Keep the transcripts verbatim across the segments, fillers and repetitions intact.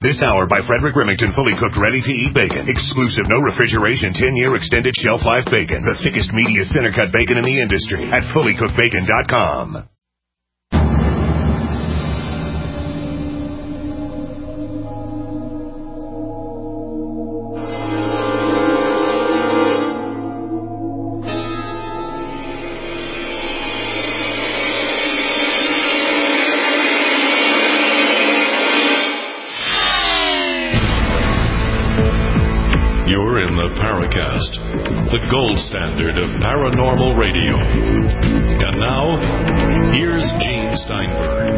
This hour by Frederick Remington, fully cooked, ready-to-eat bacon. Exclusive, no refrigeration, ten-year extended shelf life bacon. The thickest, meatiest, center-cut bacon in the industry at fully cooked bacon dot com. The gold standard of paranormal radio. And now, here's Gene Steinberg.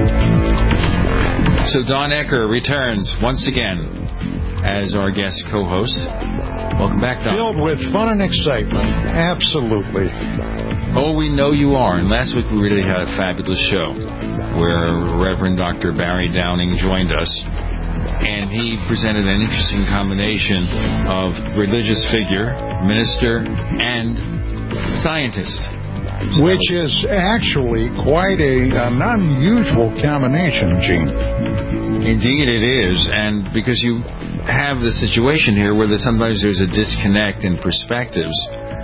So Don Ecker returns once again as our guest co-host. Welcome back, Don. Filled with fun and excitement. Absolutely. Oh, we know you are. And last week we really had a fabulous show where Reverend Doctor Barry Downing joined us. And he presented an interesting combination of religious figure, minister, and scientist. Which is actually quite a, an unusual combination, Gene. Indeed it is. And because you have the situation here where there's, sometimes there's a disconnect in perspectives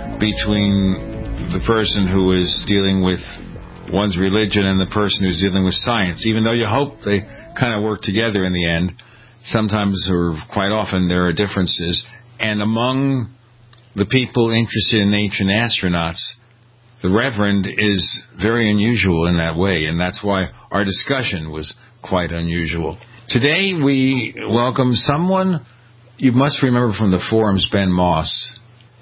between the person who is dealing with one's religion and the person who's dealing with science. Even though you hope they kind of work together in the end, sometimes or quite often there are differences. And among the people interested in ancient astronauts, the Reverend is very unusual in that way, and that's why our discussion was quite unusual. Today we welcome someone you must remember from the forums, Ben Moss,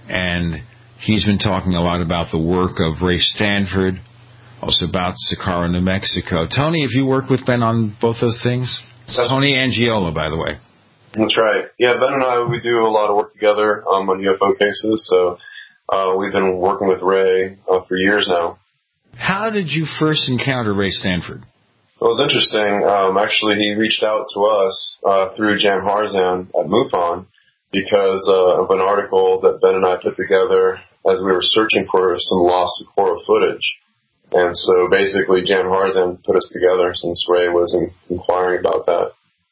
and he's been talking a lot about the work of Ray Stanford, also about Socorro, New Mexico. Tony, have you worked with Ben on both those things? Tony Angiola, by the way. That's right. Yeah, Ben and I, we do a lot of work together um, on U F O cases, so uh, we've been working with Ray uh, for years now. How did you first encounter Ray Stanford? Well, it was interesting. Um, actually, he reached out to us uh, through Jan Harzan at MUFON because uh, of an article that Ben and I put together as we were searching for some lost Socorro footage. And so basically Jan Harzan put us together since Ray was in, inquiring about that.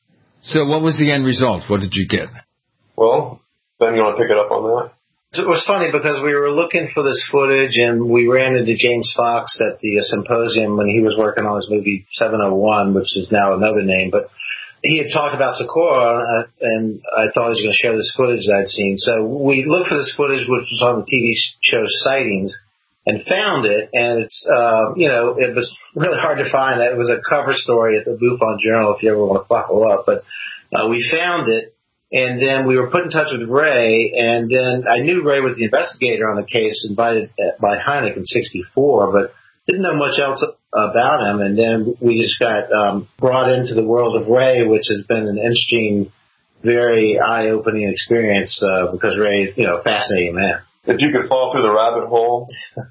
So what was the end result? What did you get? Well, Ben, you want to pick it up on that? It was funny because we were looking for this footage and we ran into James Fox at the uh, symposium when he was working on his movie seven oh one, which is now another name. But he had talked about Socorro, uh, and I thought he was going to show this footage that I'd seen. So we looked for this footage, which was on the T V show Sightings, and found it, and it's, uh, you know, it was really hard to find. It was a cover story at the MUFON Journal if you ever want to follow up. But uh, we found it, and then we were put in touch with Ray, and then I knew Ray was the investigator on the case, invited by Hynek in sixty-four, but didn't know much else about him. And then we just got um, brought into the world of Ray, which has been an interesting, very eye-opening experience uh, because Ray, you know, a fascinating man. If you could fall through the rabbit hole,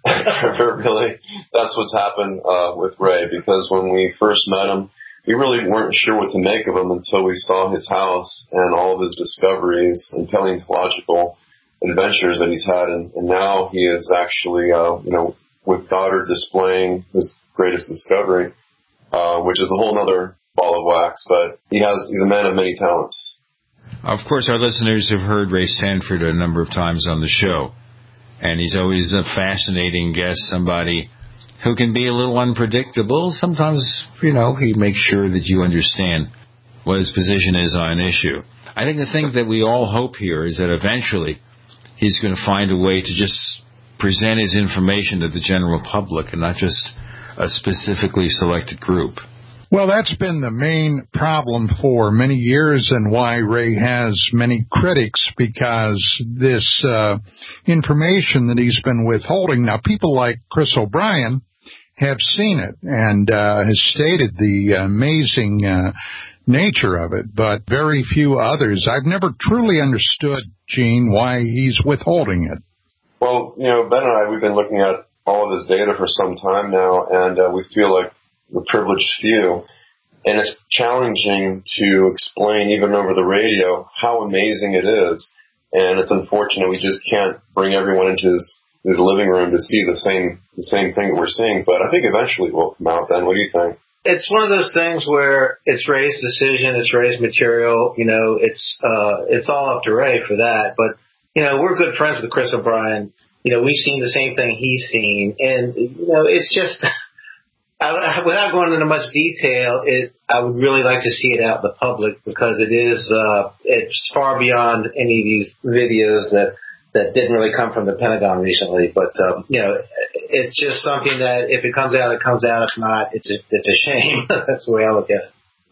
really, that's what's happened uh, with Ray, because when we first met him, we really weren't sure what to make of him until we saw his house and all of his discoveries and paleontological adventures that he's had. And, and now he is actually, uh, you know, with Goddard displaying his greatest discovery, uh, which is a whole other ball of wax, but he has, he's a man of many talents. Of course, our listeners have heard Ray Stanford a number of times on the show. And he's always a fascinating guest, somebody who can be a little unpredictable. Sometimes, you know, he makes sure that you understand what his position is on an issue. I think the thing that we all hope here is that eventually he's going to find a way to just present his information to the general public and not just a specifically selected group. Well, that's been the main problem for many years and why Ray has many critics, because this uh, information that he's been withholding. Now, people like Chris O'Brien have seen it and uh, has stated the amazing uh, nature of it, but very few others. I've never truly understood, Gene, why he's withholding it. Well, you know, Ben and I, we've been looking at all of his data for some time now, and uh, we feel like the privileged few, and it's challenging to explain even over the radio how amazing it is, and it's unfortunate we just can't bring everyone into his, his living room to see the same the same thing that we're seeing, but I think eventually it will come out. Then, what do you think? it's one of those things where it's Ray's decision, it's Ray's material. You know, it's uh, it's all up to Ray for that. But you know, we're good friends with Chris O'Brien. You know, we've seen the same thing he's seen, and you know, it's just. I, without going into much detail, it I would really like to see it out in the public because it is uh, it's far beyond any of these videos that. that didn't really come from the Pentagon recently, but um, you know, it's just something that if it comes out, it comes out. If not, it's a, it's a shame. That's the way I look at it.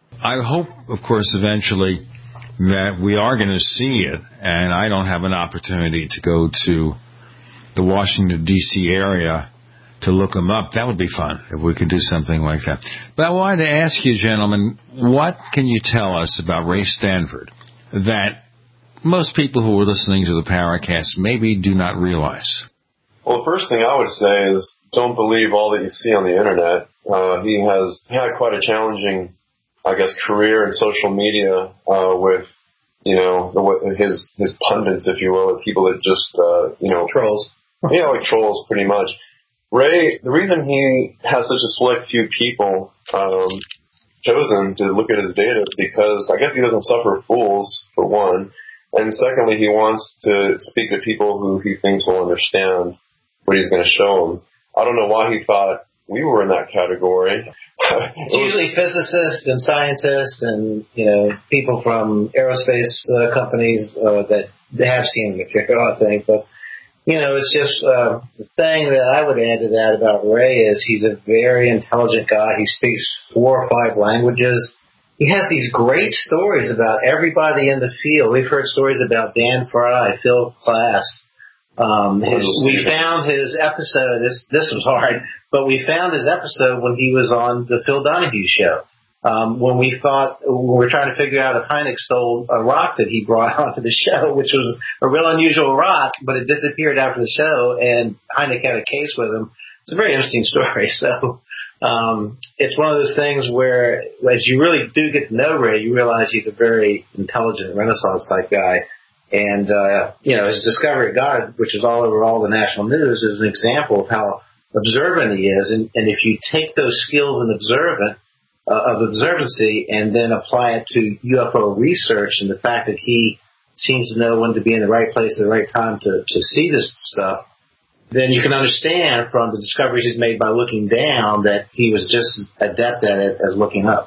I hope, of course, eventually that we are going to see it, and I don't have an opportunity to go to the Washington, D C area to look them up. That would be fun if we could do something like that. But I wanted to ask you, gentlemen, what can you tell us about Ray Stanford that most people who are listening to the Paracast maybe do not realize? Well, the first thing I would say is don't believe all that you see on the Internet. Uh, he has had quite a challenging, I guess, career in social media uh, with, you know, the, his his pundits, if you will, people that just, uh, you know. Trolls. Yeah, like trolls, pretty much. Ray, the reason he has such a select few people um, chosen to look at his data is because I guess he doesn't suffer fools, for one. And secondly, he wants to speak to people who he thinks will understand what he's going to show them. I don't know why he thought we were in that category. It's usually physicists and scientists and, you know, people from aerospace uh, companies uh, that have seen the material, I think. But, you know, it's just uh, the thing that I would add to that about Ray is he's a very intelligent guy. He speaks four or five languages. He has these great stories about everybody in the field. We've heard stories about Dan Fry, Phil Klass. Um, his, we found his episode. This this was hard, but we found his episode when he was on the Phil Donahue show. Um, when we thought when we were trying to figure out if Hynek stole a rock that he brought onto the show, which was a real unusual rock, but it disappeared after the show, and Hynek had a case with him. It's a very interesting story. So. Um, it's one of those things where, as you really do get to know Ray, you realize he's a very intelligent Renaissance type guy. And, uh, you know, his discovery of God, which is all over all the national news, is an example of how observant he is. And, and if you take those skills in observant, uh, of observancy and then apply it to U F O research and the fact that he seems to know when to be in the right place at the right time to, to see this stuff, then you can understand from the discoveries he's made by looking down that he was just as adept at it as looking up.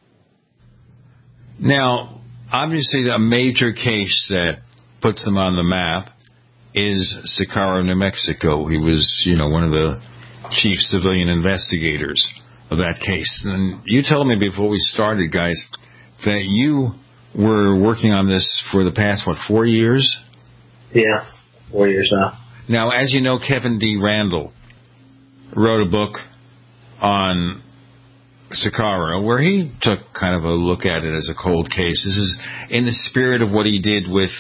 Now, obviously, a major case that puts him on the map is Socorro, New Mexico. He was, you know, one of the chief civilian investigators of that case. And you told me before we started, guys, that you were working on this for the past, what, four years? Yeah, four years now. Now, as you know, Kevin D. Randall wrote a book on Socorro where he took kind of a look at it as a cold case. This is in the spirit of what he did with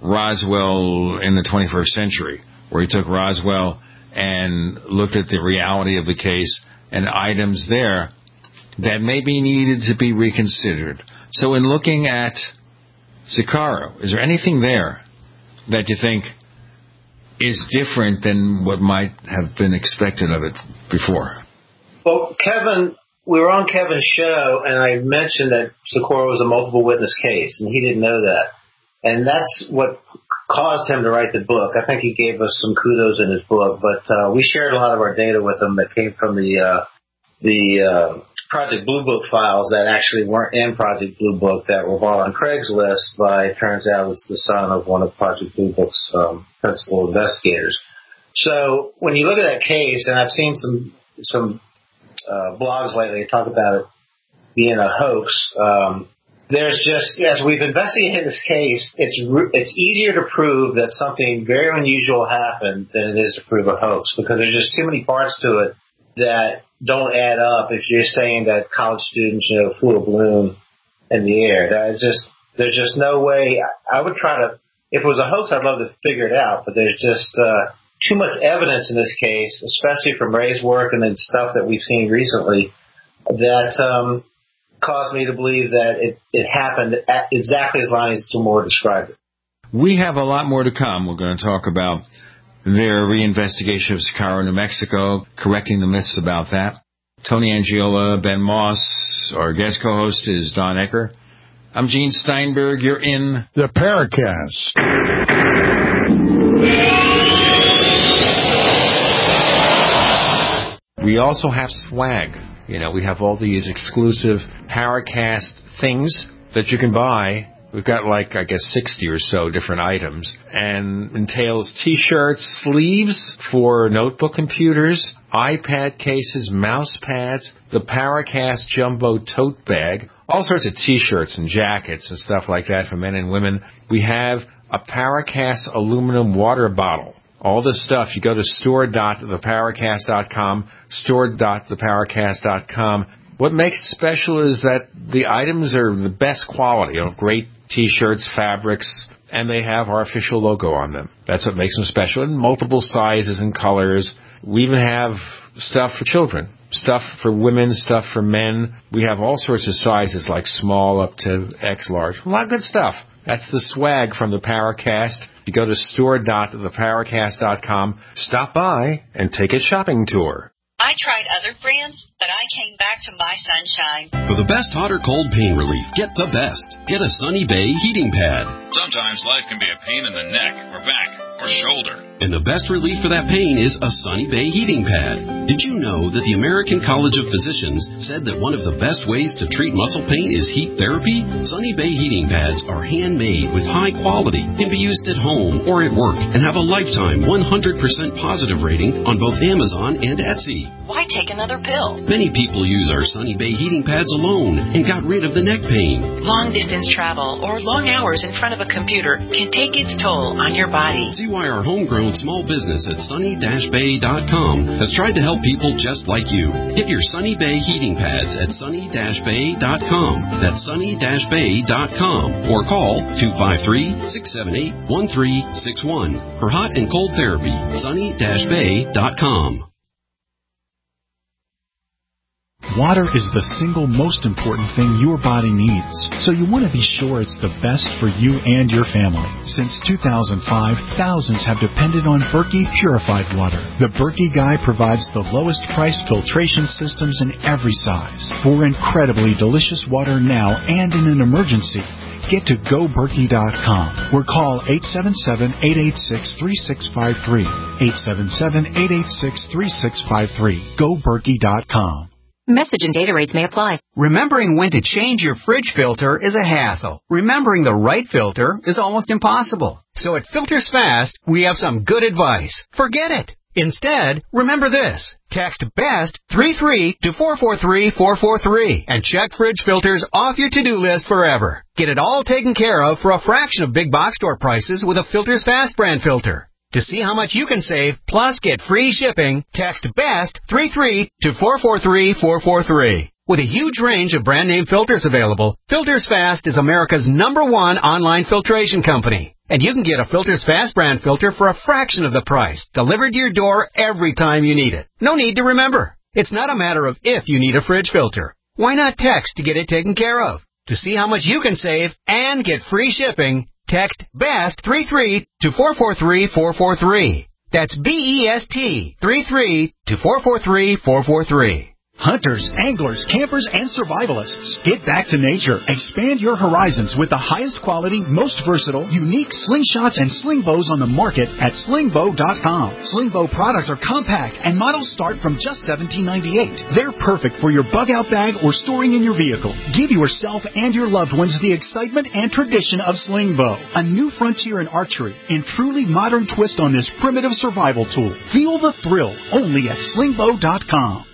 Roswell in the twenty-first century, where he took Roswell and looked at the reality of the case and items there that maybe needed to be reconsidered. So in looking at Socorro, is there anything there that you think is different than what might have been expected of it before? Well, Kevin, we were on Kevin's show, and I mentioned that Socorro was a multiple witness case, and he didn't know that. And that's what caused him to write the book. I think he gave us some kudos in his book, but uh, we shared a lot of our data with him that came from the uh, the uh, Project Blue Book files that actually weren't in Project Blue Book that were bought on Craigslist by, it turns out, was the son of one of Project Blue Book's um, principal investigators. So when you look at that case, and I've seen some some uh, blogs lately talk about it being a hoax, um, there's just, as we've investigated this case, it's it's easier to prove that something very unusual happened than it is to prove a hoax, because there's just too many parts to it that don't add up if you're saying that college students, you know, flew a balloon in the air. There's just, there's just no way. I would try to, if it was a hoax, I'd love to figure it out, but there's just uh, too much evidence in this case, especially from Ray's work and then stuff that we've seen recently, that um, caused me to believe that it, it happened at exactly as Lonnie Zamora described it. We have a lot more to come. We're going to talk about their reinvestigation of Socorro, New Mexico, correcting the myths about that. Tony Angiola, Ben Moss. Our guest co-host is Don Ecker. I'm Gene Steinberg. You're in the Paracast. We also have swag. You know, we have all these exclusive Paracast things that you can buy. We've got like, I guess, sixty or so different items, and entails T-shirts, sleeves for notebook computers, iPad cases, mouse pads, the Paracast Jumbo Tote Bag, all sorts of T-shirts and jackets and stuff like that for men and women. We have a Paracast aluminum water bottle. All this stuff, you go to store dot the paracast dot com, store dot the paracast dot com. What makes it special is that the items are the best quality, you know, great T-shirts, fabrics, and they have our official logo on them. That's what makes them special, in multiple sizes and colors. We even have stuff for children, stuff for women, stuff for men. We have all sorts of sizes, like small up to X large. A lot of good stuff. That's the swag from the Paracast. You go to store dot the paracast dot com, stop by, and take a shopping tour. I tried other brands, but I came back to My Sunshine. For the best hot or cold pain relief, get the best. Get a Sunny Bay heating pad. Sometimes life can be a pain in the neck or back or shoulder. And the best relief for that pain is a Sunny Bay heating pad. Did you know that the American College of Physicians said that one of the best ways to treat muscle pain is heat therapy? Sunny Bay heating pads are handmade with high quality, can be used at home or at work, and have a lifetime one hundred percent positive rating on both Amazon and Etsy. Why take another pill? Many people use our Sunny Bay heating pads alone and got rid of the neck pain. Long distance travel or long hours in front of a computer can take its toll on your body. See why our homegrown small business at sunny dash bay dot com has tried to help people just like you. Get your Sunny Bay heating pads at sunny dash bay dot com. That's sunny dash bay dot com. Or call two five three, six seven eight, one three six one. For hot and cold therapy, sunny dash bay dot com. Water is the single most important thing your body needs, so you want to be sure it's the best for you and your family. Since two thousand five, thousands have depended on Berkey purified water. The Berkey Guy provides the lowest price filtration systems in every size for incredibly delicious water now and in an emergency. Get to go berkey dot com or call eight seven seven, eight eight six, three six five three. eight seven seven, eight eight six, three six five three. go berkey dot com. Message and data rates may apply. Remembering when to change your fridge filter is a hassle. Remembering the right filter is almost impossible. So at Filters Fast, we have some good advice. Forget it. Instead, remember this. Text BEST three three to four four three, four four three and check fridge filters off your to-do list forever. Get it all taken care of for a fraction of big box store prices with a Filters Fast brand filter. To see how much you can save, plus get free shipping, text BEST three three to four four three, four four three. With a huge range of brand name filters available, Filters Fast is America's number one online filtration company. And you can get a Filters Fast brand filter for a fraction of the price, delivered to your door every time you need it. No need to remember. It's not a matter of if you need a fridge filter. Why not text to get it taken care of? To see how much you can save and get free shipping, text BEST three three to four four three, four four three. That's B E S T three three to four four three, four four three. Hunters, anglers, campers, and survivalists, get back to nature. Expand your horizons with the highest quality, most versatile, unique slingshots and sling bows on the market at sling bow dot com. Sling bow products are compact and models start from just seventeen ninety-eight. They're perfect for your bug out bag or storing in your vehicle. Give yourself and your loved ones the excitement and tradition of sling bow, a new frontier in archery and truly modern twist on this primitive survival tool. Feel the thrill only at sling bow dot com.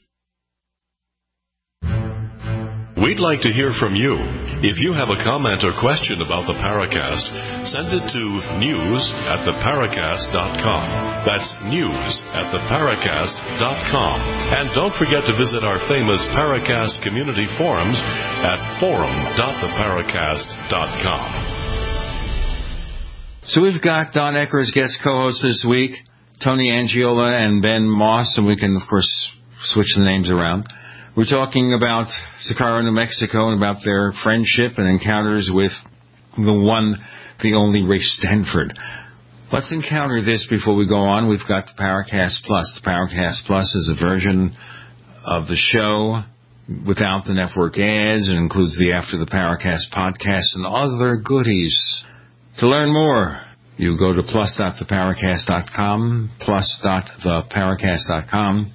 We'd like to hear from you. If you have a comment or question about the Paracast, send it to news at the paracast dot com. That's news at the paracast dot com. And don't forget to visit our famous Paracast community forums at forum dot the paracast dot com. So we've got Don Ecker as guest co-host this week, Tony Angiola and Ben Moss, and we can, of course, switch the names around. We're talking about Socorro, New Mexico, and about their friendship and encounters with the one, the only Ray Stanford. Let's encounter this before we go on. We've got the Paracast Plus. The Paracast Plus is a version of the show without the network ads. It includes the After the Paracast podcast and other goodies. To learn more, you go to plus dot the paracast dot com, plus dot the paracast dot com,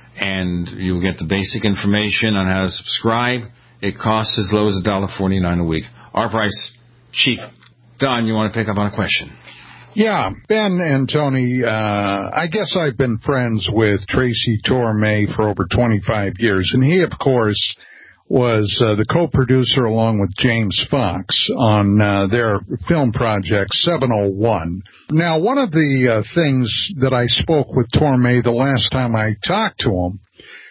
and you'll get the basic information on how to subscribe. It costs as low as one dollar forty-nine a week. Our price, cheap. Don, you want to pick up on a question? Yeah, Ben and Tony, uh, I guess I've been friends with Tracy Torme for over twenty-five years, and he, of course, was uh, the co-producer along with James Fox on uh, their film project seven oh one. Now, one of the uh, things that I spoke with Torme the last time I talked to him,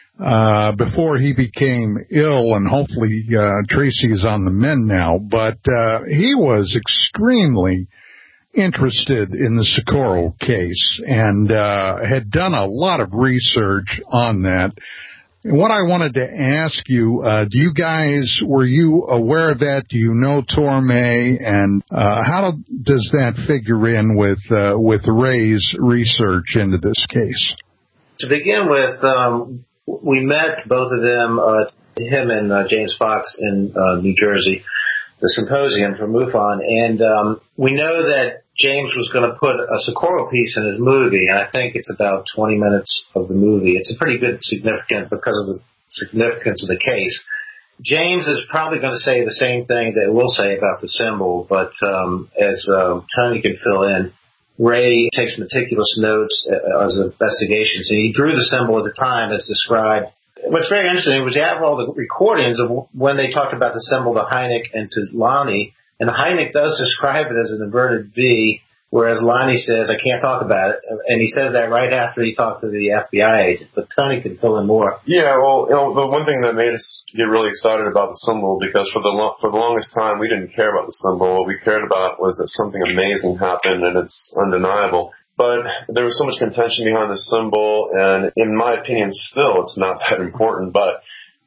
uh, before he became ill, and hopefully uh, Tracy is on the mend now, but uh, he was extremely interested in the Socorro case and uh, had done a lot of research on that. And what I wanted to ask you, uh, do you guys, were you aware of that? Do you know Torme? And uh, how does that figure in with uh, with Ray's research into this case? To begin with, um, we met both of them, uh, him and uh, James Fox in uh, New Jersey, the symposium for MUFON, and um, we know that James was going to put a Socorro piece in his movie, and I think it's about twenty minutes of the movie. It's a pretty good significant because of the significance of the case. James is probably going to say the same thing that we'll say about the symbol, but um, as uh, Tony can fill in, Ray takes meticulous notes uh, as investigations, and he drew the symbol at the time as described. What's very interesting was you have all the recordings of when they talked about the symbol to Hynek and to Lonnie, and Hynek does describe it as an inverted V, whereas Lonnie says, I can't talk about it, and he says that right after he talked to the F B I agent, but Tony can fill in more. Yeah, well, you know, the one thing that made us get really excited about the symbol, because for the lo- for the longest time we didn't care about the symbol. What we cared about was that something amazing happened, and it's undeniable. But there was so much contention behind the symbol, and in my opinion, still, it's not that important. But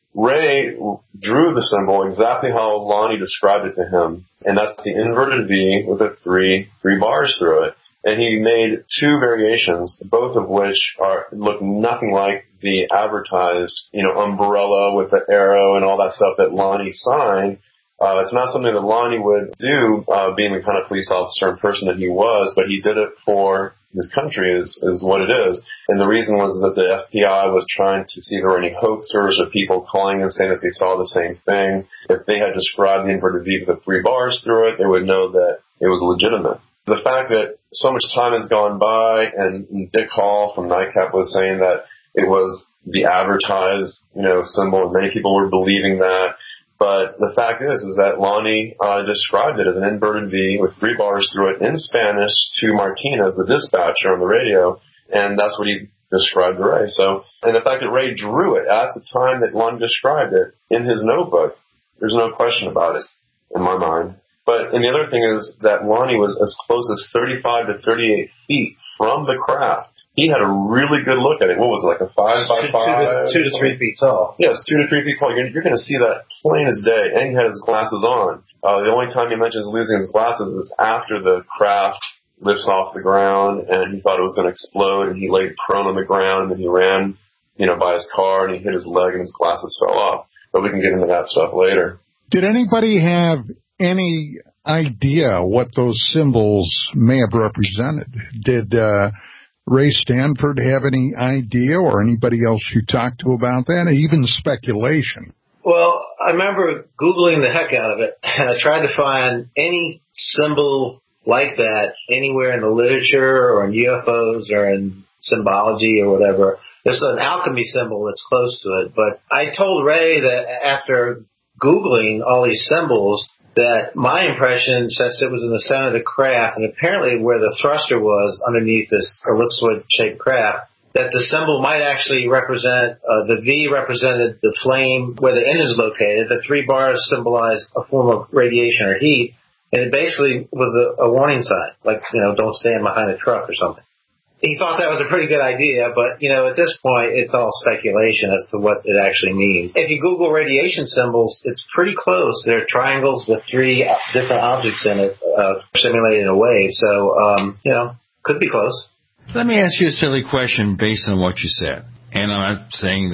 Ray drew the symbol exactly how Lonnie described it to him, and that's the inverted V with the three three bars through it. And he made two variations, both of which are look nothing like the advertised, you know, umbrella with the arrow and all that stuff that Lonnie signed. Uh, it's not something that Lonnie would do, uh, being the kind of police officer and person that he was, but he did it for his country is, is what it is. And the reason was that the F B I was trying to see if there were any hoaxers or people calling and saying that they saw the same thing. If they had described the inverted V with the three bars through it, they would know that it was legitimate. The fact that so much time has gone by, and Dick Hall from NICAP was saying that it was the advertised, you know, symbol, and many people were believing that. But the fact is, is that Lonnie uh, described it as an inverted V with three bars through it in Spanish to Martinez, the dispatcher on the radio, and that's what he described to Ray. So, and the fact that Ray drew it at the time that Lonnie described it in his notebook, there's no question about it in my mind. But, and the other thing is that Lonnie was as close as thirty-five to thirty-eight feet from the craft. He had a really good look at it. What was it, like a five by two, five? Two to, two to three feet tall. Yes, two to three feet tall. You're, you're going to see that plain as day. And he had his glasses on. Uh, the only time he mentions losing his glasses is after the craft lifts off the ground, and he thought it was going to explode, and he laid prone on the ground, and then he ran, you know, by his car, and he hit his leg, and his glasses fell off. But we can get into that stuff later. Did anybody have any idea what those symbols may have represented? Did uh, Ray Stanford have any idea, or anybody else you talked to about that, or even speculation? Well, I remember Googling the heck out of it, and I tried to find any symbol like that anywhere in the literature or in U F Os or in symbology or whatever. There's an alchemy symbol that's close to it, but I told Ray that after Googling all these symbols, that my impression, since it was in the center of the craft, and apparently where the thruster was underneath this ellipsoid-shaped craft, that the symbol might actually represent, uh, the V represented the flame where the engine is located, the three bars symbolized a form of radiation or heat, and it basically was a, a warning sign, like, you know, don't stand behind a truck or something. He thought that was a pretty good idea, but, you know, at this point, it's all speculation as to what it actually means. If you Google radiation symbols, it's pretty close. They're triangles with three different objects in it, uh, simulating a wave. So, um, you know, could be close. Let me ask you a silly question based on what you said. And I'm not saying that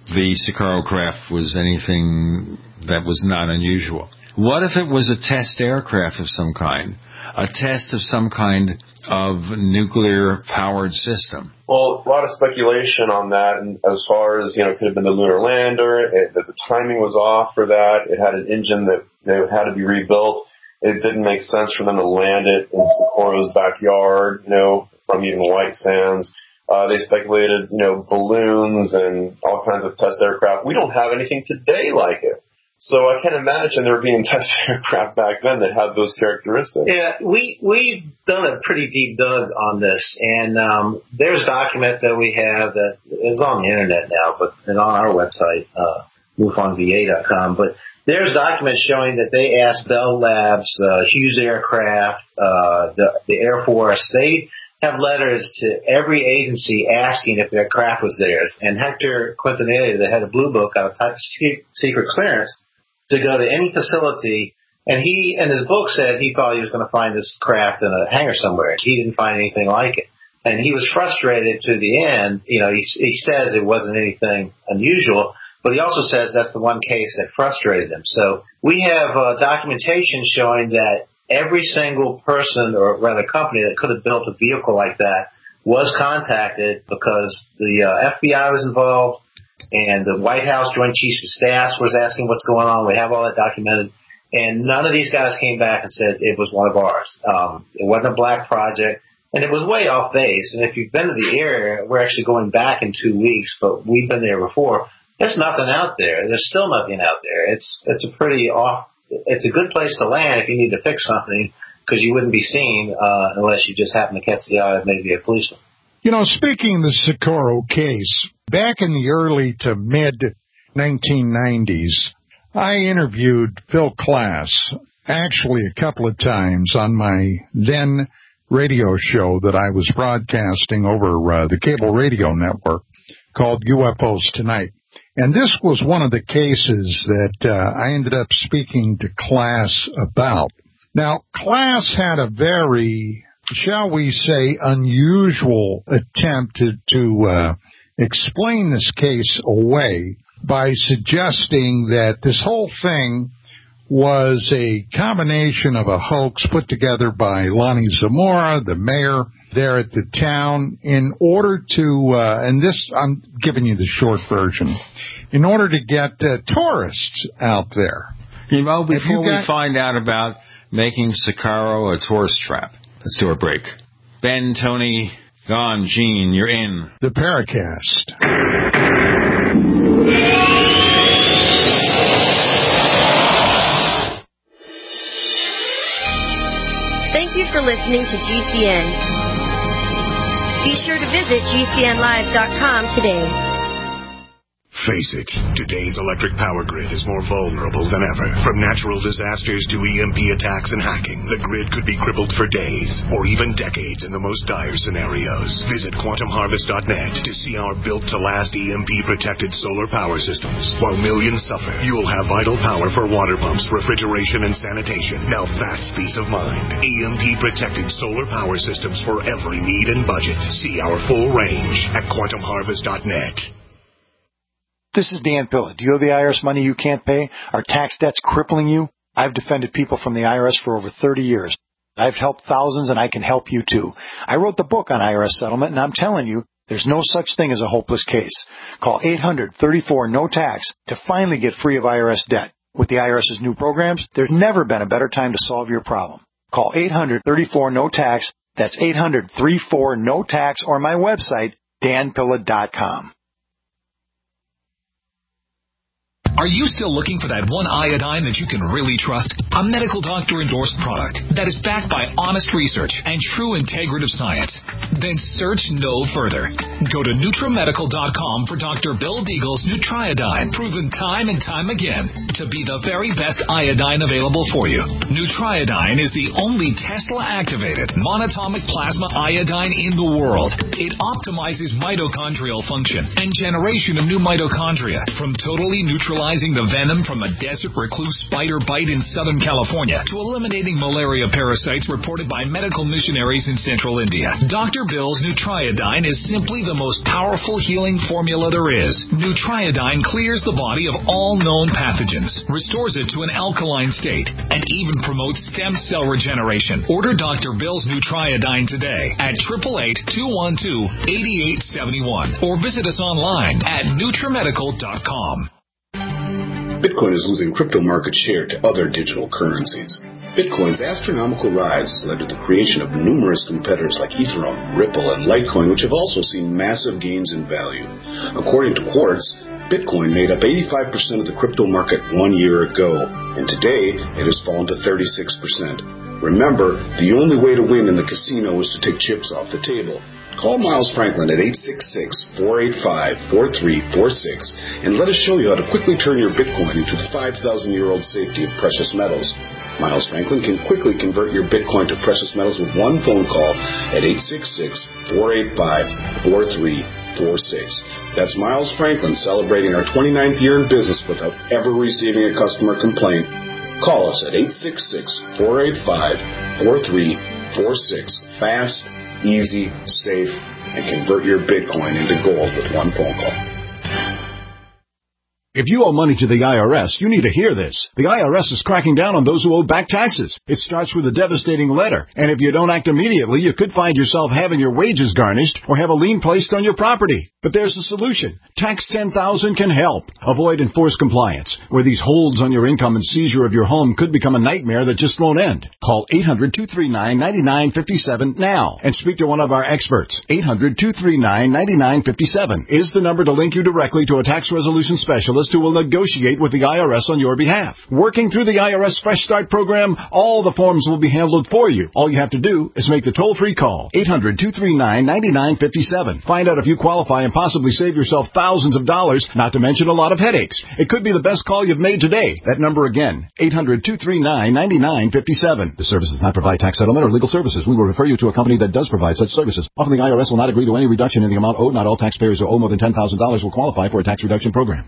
the Sakaro craft was anything that was not unusual. What if it was a test aircraft of some kind, a test of some kind of nuclear-powered system? Well, a lot of speculation on that, and as far as, you know, it could have been the lunar lander, it, that the timing was off for that. It had an engine that, that had to be rebuilt. It didn't make sense for them to land it in Socorro's backyard, you know, from even White Sands. Uh, they speculated, you know, balloons and all kinds of test aircraft. We don't have anything today like it. So I can't imagine there being test aircraft back then that had those characteristics. Yeah, we, we've done a pretty deep dive on this, and um, there's a document that we have that is on the internet now, but and on our website, uh, MUFON V A dot com. But there's documents showing that they asked Bell Labs, uh, Hughes Aircraft, uh, the, the Air Force. They have letters to every agency asking if their craft was theirs. And Hector Quintanilla, the head of Blue Book, got a top secret clearance to go to any facility, and he, in his book, said he thought he was going to find this craft in a hangar somewhere. He didn't find anything like it. And he was frustrated to the end. You know, he, he says it wasn't anything unusual, but he also says that's the one case that frustrated him. So we have uh, documentation showing that every single person, or rather company, that could have built a vehicle like that was contacted because the uh, F B I was involved, and the White House Joint Chiefs of Staff was asking what's going on. We have all that documented. And none of these guys came back and said it was one of ours. Um, it wasn't a black project. And it was way off base. And if you've been to the area, we're actually going back in two weeks, but we've been there before. There's nothing out there. There's still nothing out there. It's it's a pretty off. It's a good place to land if you need to fix something, because you wouldn't be seen uh, unless you just happen to catch the eye of maybe a policeman. You know, speaking of the Socorro case, back in the early to mid nineteen nineties, I interviewed Phil Klass, actually a couple of times, on my then radio show that I was broadcasting over uh, the cable radio network called U F Os Tonight. And this was one of the cases that uh, I ended up speaking to Klass about. Now, Klass had a very, shall we say, unusual attempt to, to uh, explain this case away by suggesting that this whole thing was a combination of a hoax put together by Lonnie Zamora, the mayor there at the town, in order to, uh, and this, I'm giving you the short version, in order to get uh, tourists out there. You know, before you we got... find out about making Sakaro a tourist trap, let's do a break. Ben, Tony, Don, Gene, you're in the Paracast. Thank you for listening to G C N. Be sure to visit G C N live dot com today. Face it, today's electric power grid is more vulnerable than ever. From natural disasters to E M P attacks and hacking, the grid could be crippled for days or even decades in the most dire scenarios. Visit quantum harvest dot net to see our built-to-last E M P-protected solar power systems. While millions suffer, you'll have vital power for water pumps, refrigeration, and sanitation. Now that's peace of mind. E M P-protected solar power systems for every need and budget. See our full range at quantum harvest dot net. This is Dan Pilla. Do you owe the I R S money you can't pay? Are tax debts crippling you? I've defended people from the I R S for over thirty years. I've helped thousands, and I can help you too. I wrote the book on I R S settlement, and I'm telling you, there's no such thing as a hopeless case. Call eight hundred, thirty-four, no tax to finally get free of I R S debt. With the IRS's new programs, there's never been a better time to solve your problem. Call eight hundred, thirty-four, no tax. That's eight hundred, thirty-four, no tax, or my website, dan pilla dot com. Are you still looking for that one iodine that you can really trust? A medical doctor-endorsed product that is backed by honest research and true integrative science? Then search no further. Go to Nutramedical dot com for Doctor Bill Deagle's Nutriodine, proven time and time again to be the very best iodine available for you. Nutriodine is the only Tesla-activated monatomic plasma iodine in the world. It optimizes mitochondrial function and generation of new mitochondria from totally neutralized neutralizing the venom from a desert recluse spider bite in Southern California to eliminating malaria parasites reported by medical missionaries in central India, Doctor Bill's Nutriodine is simply the most powerful healing formula there is. Nutriodine clears the body of all known pathogens, restores it to an alkaline state, and even promotes stem cell regeneration. Order Doctor Bill's Nutriodine today at eight eight eight, two one two, eight eight seven one or visit us online at Nutrimedical dot com. Bitcoin is losing crypto market share to other digital currencies. Bitcoin's astronomical rise has led to the creation of numerous competitors like Ethereum, Ripple, and Litecoin, which have also seen massive gains in value. According to Quartz, Bitcoin made up eighty-five percent of the crypto market one year ago, and today it has fallen to thirty-six percent. Remember, the only way to win in the casino is to take chips off the table. Call Miles Franklin at eight six six, four eight five, four three four six and let us show you how to quickly turn your Bitcoin into the five thousand year old safety of precious metals. Miles Franklin can quickly convert your Bitcoin to precious metals with one phone call at eight six six, four eight five, four three four six. That's Miles Franklin celebrating our twenty-ninth year in business without ever receiving a customer complaint. Call us at eight six six, four eight five, four three four six. Fast, easy, safe, and convert your Bitcoin into gold with one phone call. If you owe money to the I R S, you need to hear this. The I R S is cracking down on those who owe back taxes. It starts with a devastating letter, and if you don't act immediately, you could find yourself having your wages garnished or have a lien placed on your property. But there's a solution. Tax ten thousand can help. Avoid enforced compliance, where these holds on your income and seizure of your home could become a nightmare that just won't end. Call eight hundred, two three nine, nine nine five seven now and speak to one of our experts. eight hundred, two three nine, nine nine five seven is the number to link you directly to a tax resolution specialist who will negotiate with the I R S on your behalf. Working through the I R S Fresh Start program, all the forms will be handled for you. All you have to do is make the toll-free call. eight hundred, two three nine, nine nine five seven. Find out if you qualify and possibly save yourself thousands of dollars, not to mention a lot of headaches. It could be the best call you've made today. That number again, eight hundred, two three nine, nine nine five seven. The service does not provide tax settlement or legal services. We will refer you to a company that does provide such services. Often the I R S will not agree to any reduction in the amount owed. Not all taxpayers who owe more than ten thousand dollars will qualify for a tax reduction program.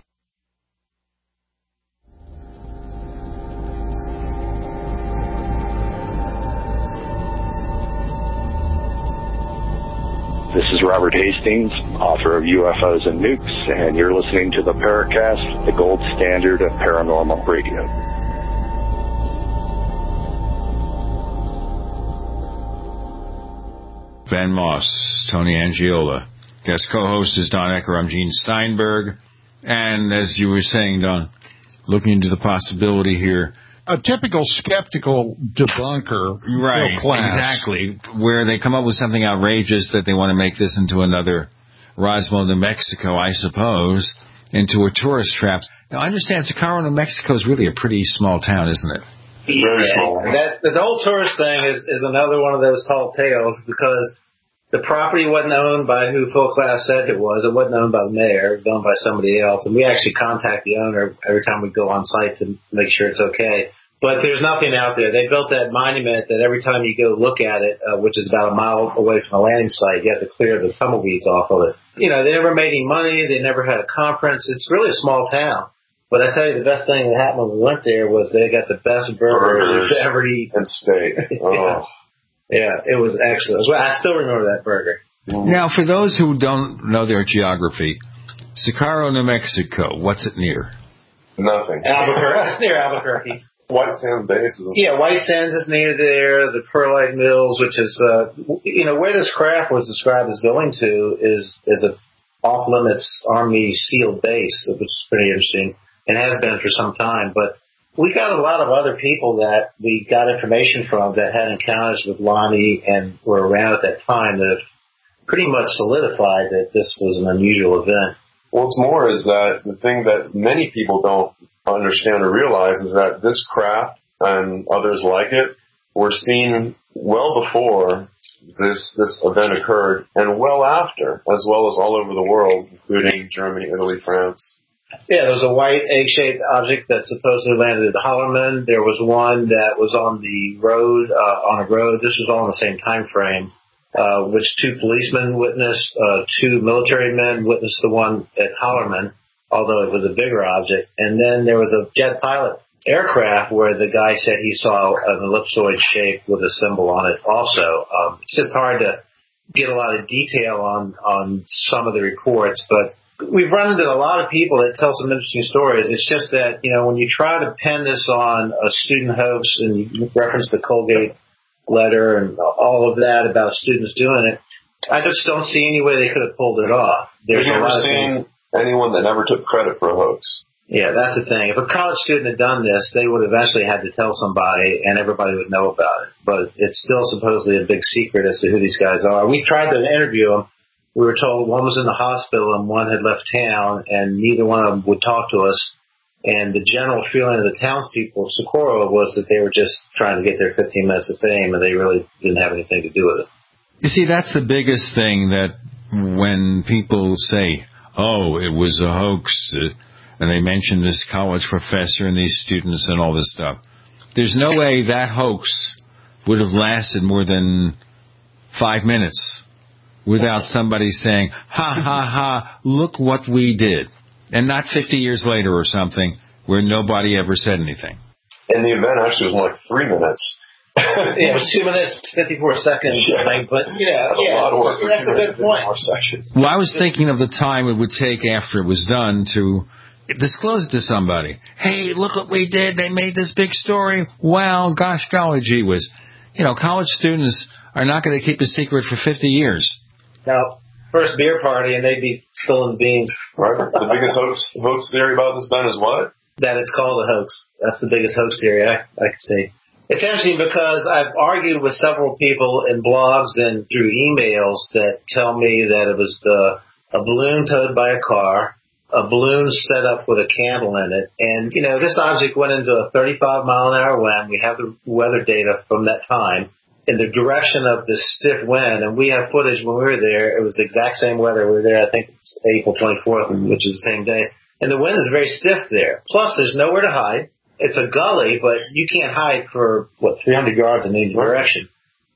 This is Robert Hastings, author of U F Os and Nukes, and you're listening to the Paracast, the gold standard of paranormal radio. Ben Moss, Tony Angiola. Guest co-host is Don Ecker. I'm Gene Steinberg. And as you were saying, Don, looking into the possibility here, a typical skeptical debunker, right? Class. Exactly, where they come up with something outrageous that they want to make this into another Roswell, New Mexico, I suppose, into a tourist trap. Now, I understand Socorro, New Mexico is really a pretty small town, isn't it? Very small. That the whole tourist thing is is another one of those tall tales because the property wasn't owned by who Full Class said it was. It wasn't owned by the mayor. It was owned by somebody else. And we actually contact the owner every time we go on site to make sure it's okay. But there's nothing out there. They built that monument that every time you go look at it, uh, which is about a mile away from the landing site, you have to clear the tumbleweeds off of it. You know, they never made any money. They never had a conference. It's really a small town. But I tell you, the best thing that happened when we went there was they got the best burgers you've ever eaten. And steak. Oh. yeah. Yeah, it was excellent. I still remember that burger. Now, for those who don't know their geography, Socorro, New Mexico, what's it near? Nothing. Albuquerque. It's near Albuquerque. White Sands Base. Yeah, White Sands is near there. The Perlite Mills, which is, uh, you know, where this craft was described as going to is is a off-limits Army SEAL base, which is pretty interesting and has been for some time. But we got a lot of other people that we got information from that had encounters with Lonnie and were around at that time that have pretty much solidified that this was an unusual event. What's more is that the thing that many people don't understand or realize is that this craft and others like it were seen well before this this event occurred and well after, as well as all over the world, including Germany, Italy, France. Yeah, there was a white egg-shaped object that supposedly landed at Hollerman. There was one that was on the road, uh, on a road. This was all in the same time frame, uh, which two policemen witnessed, uh, two military men witnessed the one at Hollerman. although it was a bigger object. And then there was a jet pilot aircraft where the guy said he saw an ellipsoid shape with a symbol on it also. Um, it's just hard to get a lot of detail on, on some of the reports, but we've run into a lot of people that tell some interesting stories. It's just that, you know, when you try to pin this on a student hoax and you reference the Colgate letter and all of that about students doing it, I just don't see any way they could have pulled it off. There's Have you a ever lot of seen things. anyone that never took credit for a hoax? Yeah, that's the thing. If a college student had done this, they would eventually had to tell somebody, and everybody would know about it. But it's still supposedly a big secret as to who these guys are. We tried to interview them. We were told one was in the hospital and one had left town, and neither one of them would talk to us. And the general feeling of the townspeople of Socorro was that they were just trying to get their fifteen minutes of fame, and they really didn't have anything to do with it. You see, that's the biggest thing, that when people say, oh, it was a hoax, uh, and they mention this college professor and these students and all this stuff, there's no way that hoax would have lasted more than five minutes without somebody saying, ha, ha, ha, look what we did. And not fifty years later or something where nobody ever said anything. And the event actually was more like three minutes. Yeah, it was two minutes, fifty-four seconds, yeah. I think, but, you know, that's yeah, a lot of work. that's a good point. Well, I was thinking of the time it would take after it was done to disclose to somebody, hey, look what we did, they made this big story, wow, gosh, golly, gee whiz. You know, college students are not going to keep a secret for fifty years. Now, first beer party, and they'd be spilling beans. Right. The biggest hoax, hoax theory about this, Ben, is what? That it's called a hoax. That's the biggest hoax theory I, I can see. It's interesting because I've argued with several people in blogs and through emails that tell me that it was the a balloon towed by a car, a balloon set up with a candle in it, and, you know, this object went into a thirty-five mile an hour wind. We have the weather data from that time in the direction of the stiff wind, and we have footage when we were there. It was the exact same weather. We were there, I think it's April twenty-fourth, which is the same day, and the wind is very stiff there. Plus, there's nowhere to hide. It's a gully, but you can't hide for, what, three hundred yards in any direction.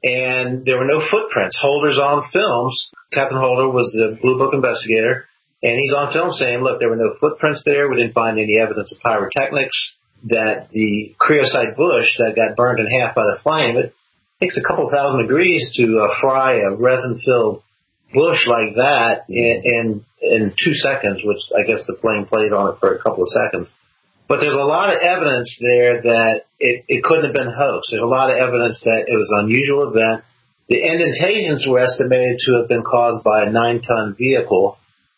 And there were no footprints. Holder's on films. Captain Holder was the Blue Book investigator, and he's on film saying, look, there were no footprints there. We didn't find any evidence of pyrotechnics. That the creosote bush that got burned in half by the flame, it takes a couple thousand degrees to uh, fry a resin-filled bush like that in, in in two seconds, which I guess the flame played on it for a couple of seconds. But there's a lot of evidence there that it, it couldn't have been hoax. There's a lot of evidence that it was an unusual event. The indentations were estimated to have been caused by a nine-ton vehicle.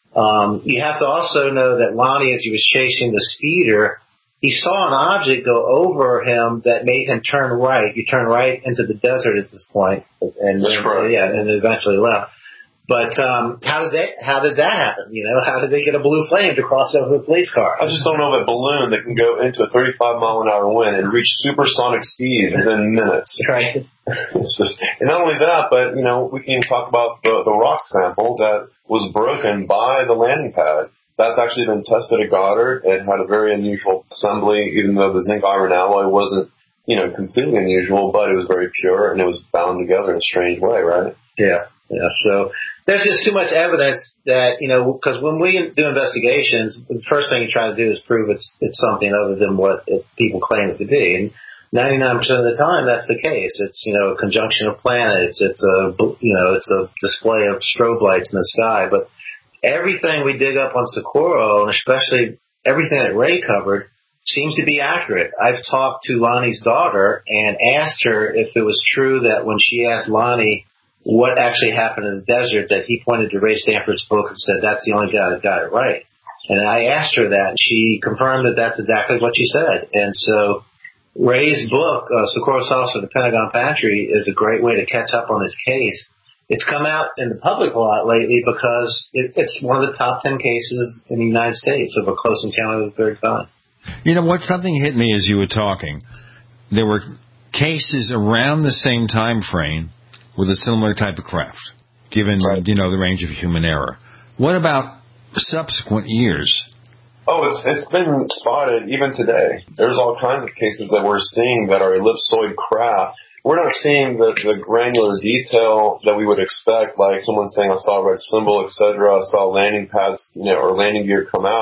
Um, you have to also know that Lonnie, as he was chasing the speeder, he saw an object go over him that made him turn right. You turn right into the desert at this point, and That's then, right. yeah, and eventually left. But um, how did they? How did that happen? You know, how did they get a blue flame to cross over a police car? I just don't know that balloon that can go into a thirty-five mile an hour wind and reach supersonic speed within minutes. Right. It's just, and not only that, but you know, we can talk about the, the rock sample that was broken by the landing pad. That's actually been tested at Goddard. It had a very unusual assembly, even though the zinc iron alloy wasn't, you know, completely unusual, but it was very pure and it was bound together in a strange way, right? Yeah. Yeah, so there's just too much evidence that, you know, because when we do investigations, the first thing you try to do is prove it's it's something other than what it, people claim it to be. And ninety-nine percent of the time, that's the case. It's, you know, a conjunction of planets. It's a, you know, it's a display of strobe lights in the sky. But everything we dig up on Socorro, and especially everything that Ray covered, seems to be accurate. I've talked to Lonnie's daughter and asked her if it was true that when she asked Lonnie what actually happened in the desert, that he pointed to Ray Stanford's book and said, that's the only guy that got it right. And I asked her that, and she confirmed that that's exactly what she said. And so Ray's book, uh, Socorro Solves for the Pentagon Pantry, is a great way to catch up on this case. It's come out in the public a lot lately because it, it's one of the top ten cases in the United States of a close encounter of the third kind. You know what? Something hit me as you were talking. There were cases around the same time frame with a similar type of craft, given, right. you know, the range of human error. What about subsequent years? Oh, it's it's been spotted even today. There's all kinds of cases that we're seeing that are ellipsoid craft. We're not seeing the, the granular detail that we would expect, like someone saying, I saw a red symbol, et cetera. I saw landing pads, you know, or landing gear come out.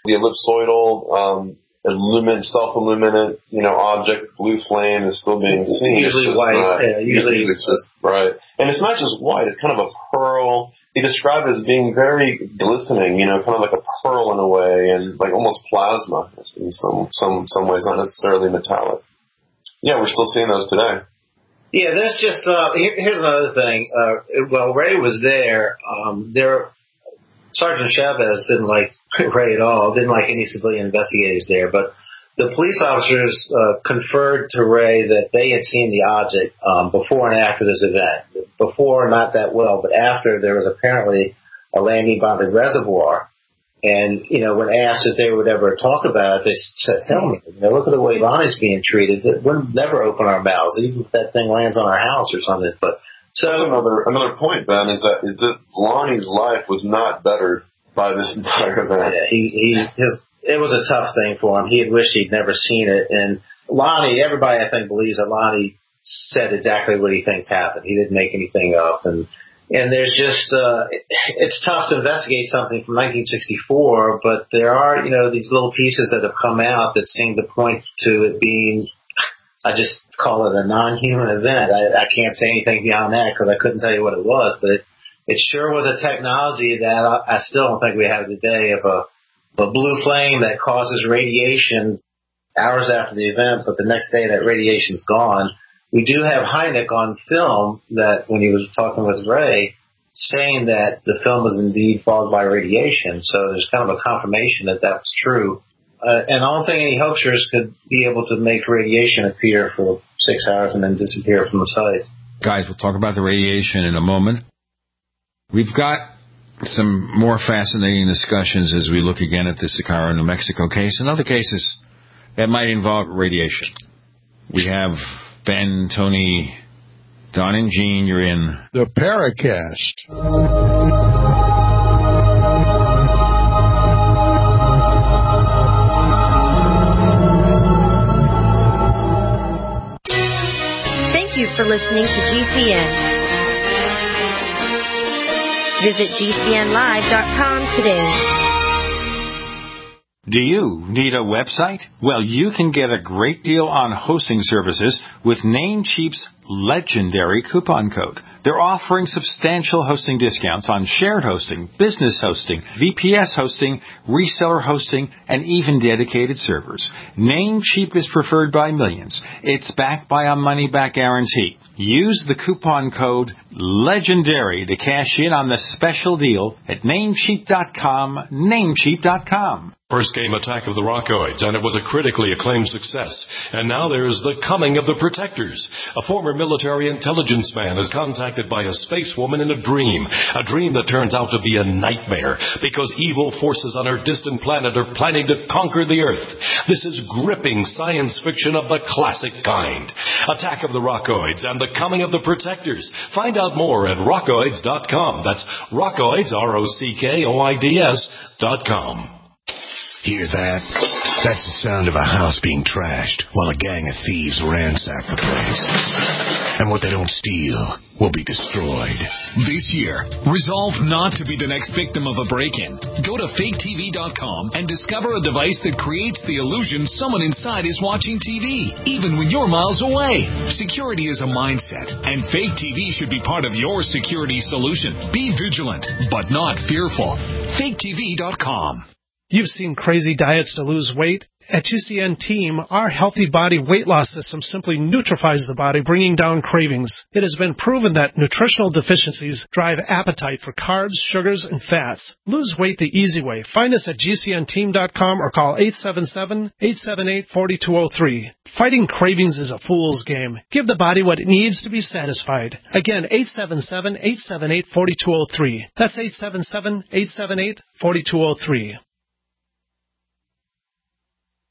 The ellipsoidal, um, illuminant, self-illuminant, you know, object, blue flame is still being seen. Usually it's white. Not, yeah, usually it's just, right. And it's not just white, it's kind of a pearl. He described it as being very glistening, you know, kind of like a pearl in a way, and like almost plasma in some, some, some ways, not necessarily metallic. Yeah, we're still seeing those today. Yeah, there's just, uh, here, here's another thing. Uh, while Ray was there, um, there, Sergeant Chavez didn't like Ray at all, didn't like any civilian investigators there, but the police officers uh, conferred to Ray that they had seen the object um, before and after this event. Before, not that well, but after, there was apparently a landing bonded reservoir. And, you know, when asked if they would ever talk about it, they said, hell no, you know, look at the way Lonnie's being treated. We'll never open our mouths, even if that thing lands on our house or something. But So That's another another point, Ben, is that is that Lonnie's life was not bettered by this entire event. Yeah, he he his it was a tough thing for him. He had wished he'd never seen it. And Lonnie, everybody I think believes that Lonnie said exactly what he thinks happened. He didn't make anything up. And and there's just uh, it's tough to investigate something from nineteen sixty-four, but there are you know these little pieces that have come out that seem to point to it being. I just call it a non-human event. I, I can't say anything beyond that because I couldn't tell you what it was, but it, it sure was a technology that I, I still don't think we have today of a, a blue flame that causes radiation hours after the event, but the next day that radiation's gone. We do have Hynek on film that when he was talking with Ray saying that the film was indeed fogged by radiation, so there's kind of a confirmation that that was true. Uh, and I don't think any hoaxers could be able to make radiation appear for six hours and then disappear from the site. Guys, we'll talk about the radiation in a moment. We've got some more fascinating discussions as we look again at the Sicara, New Mexico case and other cases that might involve radiation. We have Ben, Tony, Don, and Gene. You're in the Paracast. Thank you for listening to G C N. Visit G C N live dot com today. Do you need a website? Well, you can get a great deal on hosting services with Namecheap's legendary coupon code. They're offering substantial hosting discounts on shared hosting, business hosting, V P S hosting, reseller hosting, and even dedicated servers. Namecheap is preferred by millions. It's backed by a money-back guarantee. Use the coupon code LEGENDARY to cash in on the special deal at namecheap dot com, namecheap dot com. First came Attack of the Rockoids, and it was a critically acclaimed success. And now there's The Coming of the Protectors. A former military intelligence man is contacted by a space woman in a dream, a dream that turns out to be a nightmare because evil forces on her distant planet are planning to conquer the Earth. This is gripping science fiction of the classic kind. Attack of the Rockoids and The Coming of the Protectors. Find out more at rockoids dot com. That's Rockoids, R O C K O I D S dot com. Hear that? That's the sound of a house being trashed while a gang of thieves ransack the place. And what they don't steal will be destroyed. This year, resolve not to be the next victim of a break-in. Go to fake T V dot com and discover a device that creates the illusion someone inside is watching T V, even when you're miles away. Security is a mindset, and Fake T V should be part of your security solution. Be vigilant, but not fearful. fake T V dot com. You've seen crazy diets to lose weight. At G C N Team, our Healthy Body Weight Loss System simply neutralizes the body, bringing down cravings. It has been proven that nutritional deficiencies drive appetite for carbs, sugars, and fats. Lose weight the easy way. Find us at G C N team dot com or call eight seven seven, eight seven eight, four two zero three. Fighting cravings is a fool's game. Give the body what it needs to be satisfied. Again, eight seven seven, eight seven eight, four two zero three. That's eight seven seven, eight seven eight, four two zero three.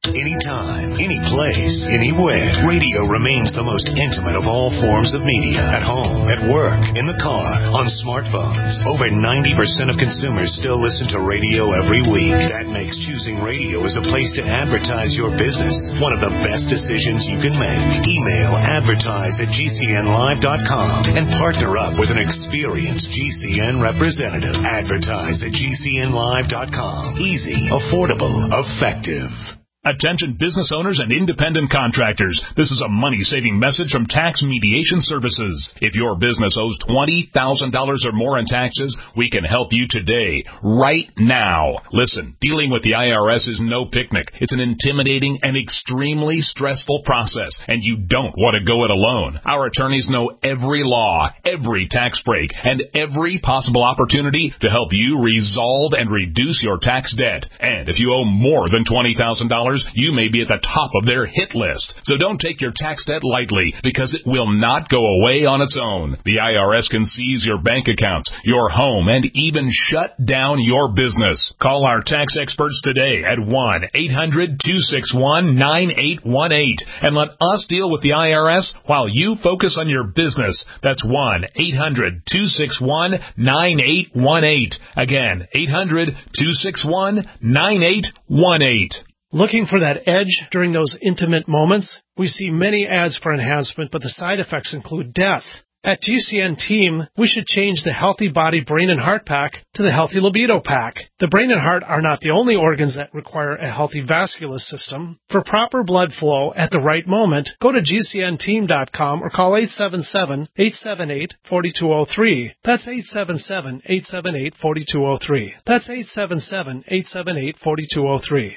Anytime, any place, anywhere. Radio remains the most intimate of all forms of media. At home, at work, in the car, on smartphones. Over ninety percent of consumers still listen to radio every week. That makes choosing radio as a place to advertise your business one of the best decisions you can make. Email advertise at G C N live dot com and partner up with an experienced G C N representative. Advertise at G C N live dot com. Easy, affordable, effective. Attention business owners and independent contractors. This is a money-saving message from Tax Mediation Services. If your business owes twenty thousand dollars or more in taxes, we can help you today, right now. Listen, dealing with the I R S is no picnic. It's an intimidating and extremely stressful process, and you don't want to go it alone. Our attorneys know every law, every tax break, and every possible opportunity to help you resolve and reduce your tax debt. And if you owe more than twenty thousand dollars, you may be at the top of their hit list. So don't take your tax debt lightly, because it will not go away on its own. The I R S can seize your bank accounts, your home, and even shut down your business. Call our tax experts today at one eight hundred two six one nine eight one eight and let us deal with the I R S while you focus on your business. That's one eight hundred two six one nine eight one eight. Again, eight hundred two six one nine eight one eight. Looking for that edge during those intimate moments? We see many ads for enhancement, but the side effects include death. At G C N Team, we should change the Healthy Body, Brain, and Heart Pack to the Healthy Libido Pack. The brain and heart are not the only organs that require a healthy vascular system. For proper blood flow at the right moment, go to G C N team dot com or call eight seven seven, eight seven eight, four two zero three. That's eight seven seven, eight seven eight, four two zero three. That's eight seven seven, eight seven eight, four two zero three.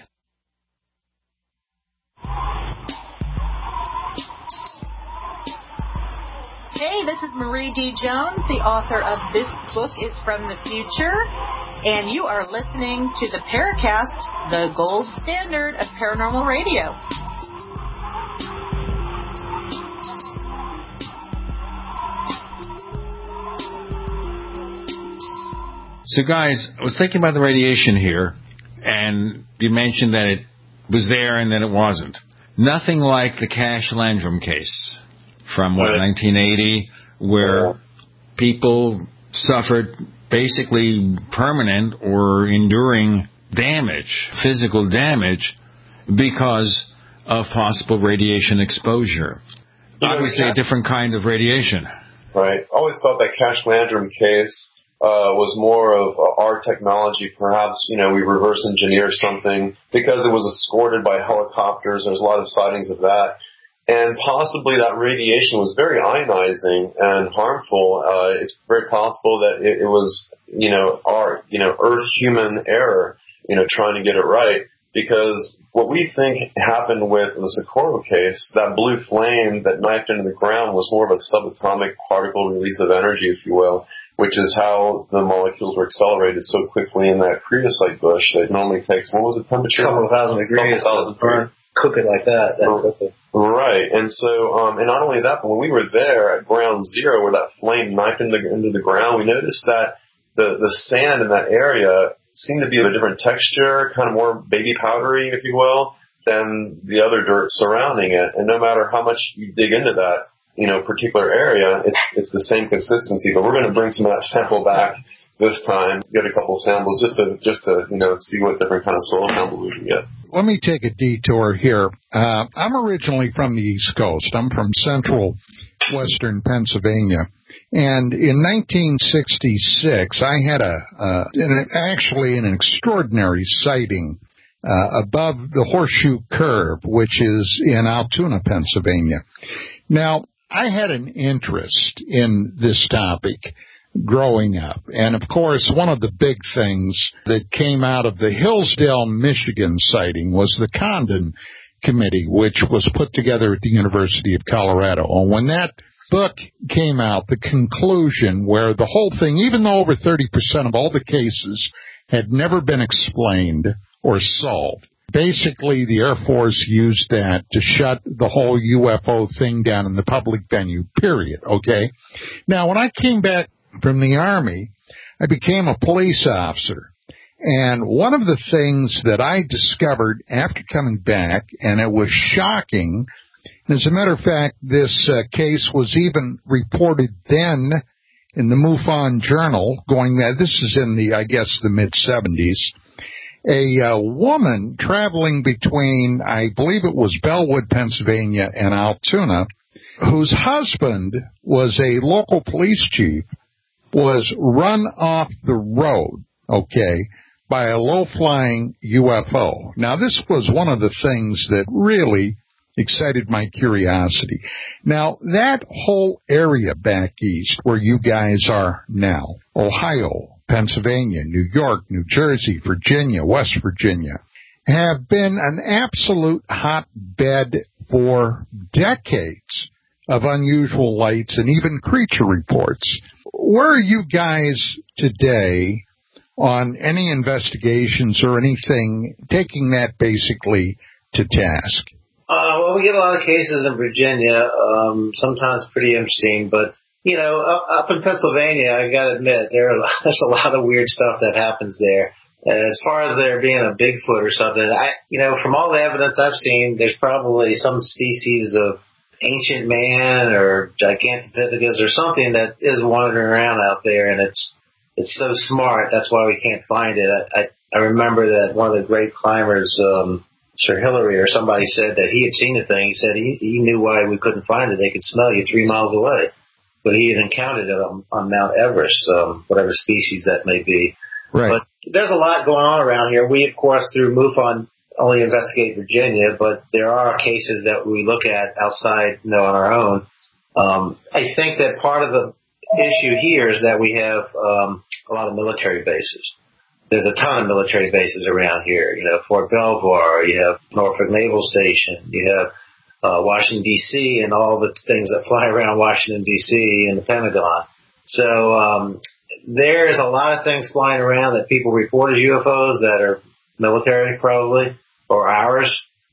Hey, this is Marie D. Jones, the author of This Book is from the Future, and you are listening to the Paracast, the gold standard of paranormal radio. So, guys, I was thinking about the radiation here, and you mentioned that it was there and then it wasn't. Nothing like the Cash Landrum case from, what, nineteen eighty, where people suffered basically permanent or enduring damage, physical damage, because of possible radiation exposure. You know, Obviously, a different kind of radiation. Right. I always thought that Cash Landrum case uh, was more of uh, our technology. Perhaps, you know, we reverse engineer something because it was escorted by helicopters. There's a lot of sightings of that. And possibly that radiation was very ionizing and harmful. Uh, it's very possible that it, it was, you know, our, you know, Earth human error, you know, trying to get it right. Because what we think happened with the Socorro case, that blue flame that knifed into the ground was more of a subatomic particle release of energy, if you will, which is how the molecules were accelerated so quickly in that creosote bush. It normally takes, what was the temperature? A couple of thousand degrees. Couple thousand degrees. Cook it like that. that right. And so, um, and not only that, but when we were there at ground zero where that flame knifed into the, into the ground, we noticed that the, the sand in that area seemed to be of a different texture, kind of more baby powdery, if you will, than the other dirt surrounding it. And no matter how much you dig into that, you know, particular area, it's, it's the same consistency. But we're going to bring some of that sample back this time, get a couple samples just to, just to, you know, see what different kind of soil sample we can get. Let me take a detour here. Uh, I'm originally from the East Coast. I'm from central western Pennsylvania. And in nineteen sixty-six, I had a, uh, an, actually an extraordinary sighting uh, above the Horseshoe Curve, which is in Altoona, Pennsylvania. Now, I had an interest in this topic growing up. And, of course, one of the big things that came out of the Hillsdale, Michigan sighting was the Condon Committee, which was put together at the University of Colorado. And when that book came out, the conclusion where the whole thing, even though over thirty percent of all the cases had never been explained or solved, basically the Air Force used that to shut the whole U F O thing down in the public venue, period, okay? Now, when I came back from the Army, I became a police officer. And one of the things that I discovered after coming back, and it was shocking, and as a matter of fact, this uh, case was even reported then in the MUFON Journal, going, uh, this is in the, I guess, the mid-seventies, a uh, woman traveling between, I believe it was Bellwood, Pennsylvania, and Altoona, whose husband was a local police chief, was run off the road, okay, by a low-flying U F O. Now, this was one of the things that really excited my curiosity. Now, that whole area back east where you guys are now, Ohio, Pennsylvania, New York, New Jersey, Virginia, West Virginia, have been an absolute hotbed for decades of unusual lights and even creature reports. Where are you guys today on any investigations or anything taking that basically to task? Uh, well, we get a lot of cases in Virginia, um, sometimes pretty interesting, but, you know, up, up in Pennsylvania, I got to admit, there are, there's a lot of weird stuff that happens there. As far as there being a Bigfoot or something, I, you know, from all the evidence I've seen, there's probably some species of ancient man or Gigantopithecus or something that is wandering around out there, and it's it's so smart. That's why we can't find it. I, I, I remember that one of the great climbers, um, Sir Hillary or somebody, said that he had seen the thing. He said he, he knew why we couldn't find it. They could smell you three miles away. But he had encountered it on, on Mount Everest, um, whatever species that may be. Right. But there's a lot going on around here. We, of course, through MUFON, only investigate Virginia, but there are cases that we look at outside, you know, on our own. Um, I think that part of the issue here is that we have um, a lot of military bases. There's a ton of military bases around here. You know, Fort Belvoir, you have Norfolk Naval Station, you have uh, Washington, D C, and all the things that fly around Washington, D C, and the Pentagon. So um, there's a lot of things flying around that people report as U F Os that are military, probably, or ours.